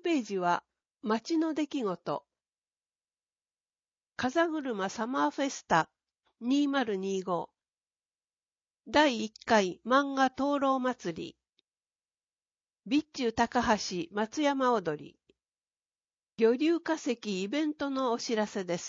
ページは、街の出来事。風車サマーフェスタ2025第1回漫画灯籠祭り備中高橋松山踊り魚竜化石イベントのお知らせです。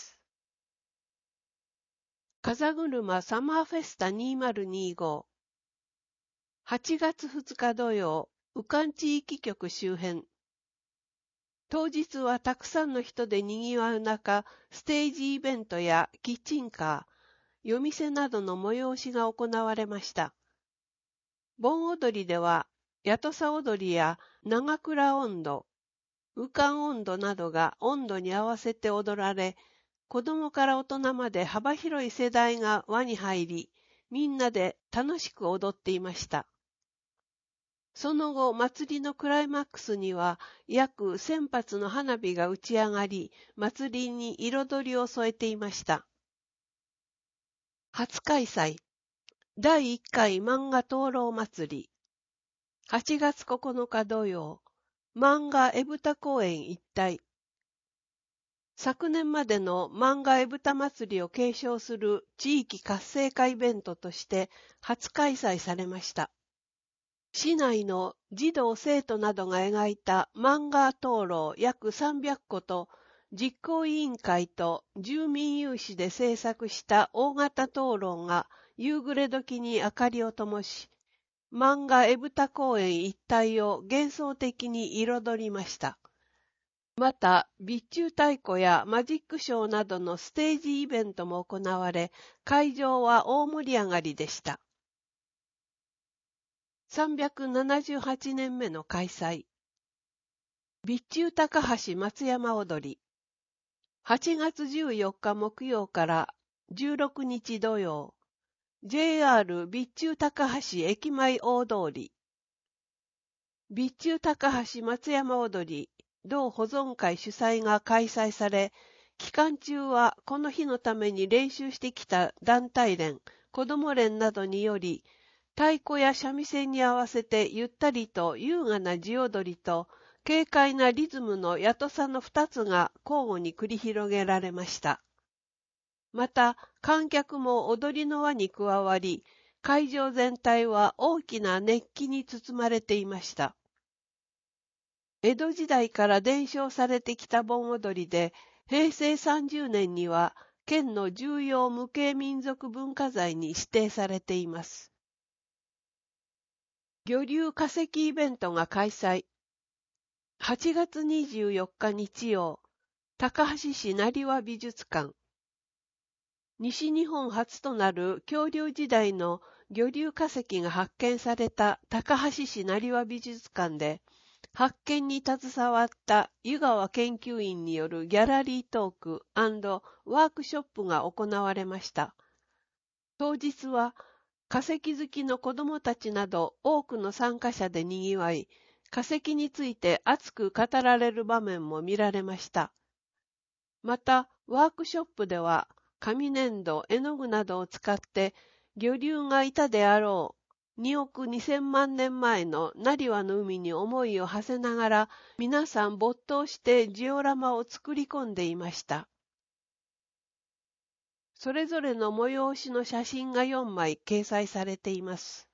風車サマーフェスタ2025 8月2日土曜、宇寒地域局周辺。当日はたくさんの人で賑わう中、ステージイベントやキッチンカー、夜店などの催しが行われました。盆踊りでは、八土佐踊りや長倉音頭、宇寒音頭などが音頭に合わせて踊られ、子供から大人まで幅広い世代が輪に入り、みんなで楽しく踊っていました。その後、祭りのクライマックスには、約1000発の花火が打ち上がり、祭りに彩りを添えていました。初開催、第1回漫画灯籠祭り。8月9日土曜、漫画絵豚公園一帯。昨年までの漫画絵豚祭りを継承する地域活性化イベントとして初開催されました。市内の児童生徒などが描いた漫画灯籠約300個と実行委員会と住民有志で制作した大型灯籠が夕暮れ時に明かりを灯し、漫画絵豚公園一帯を幻想的に彩りました。また、備中太鼓やマジックショーなどのステージイベントも行われ、会場は大盛り上がりでした。378年目の開催。備中高橋松山踊り。8月14日木曜から16日土曜。JR 備中高橋駅前大通り。備中高橋松山踊り同保存会主催が開催され、期間中はこの日のために練習してきた団体連、子ども連などにより、太鼓や三味線に合わせてゆったりと優雅な地踊りと軽快なリズムの八土佐の2つが交互に繰り広げられました。また、観客も踊りの輪に加わり、会場全体は大きな熱気に包まれていました。江戸時代から伝承されてきた盆踊りで、平成30年には県の重要無形民族文化財に指定されています。魚竜化石イベントが開催。8月24日日曜、高橋市成羽美術館。西日本初となる恐竜時代の魚竜化石が発見された高橋市成羽美術館で、発見に携わった湯川研究員によるギャラリートーク&ワークショップが行われました。当日は化石好きの子どもたちなど多くの参加者でにぎわい、化石について熱く語られる場面も見られました。また、ワークショップでは、紙粘土、絵の具などを使って魚竜がいたであろう2億2000万年前の成羽の海に思いを馳せながら皆さん没頭してジオラマを作り込んでいました。それぞれの催しの写真が4枚掲載されています。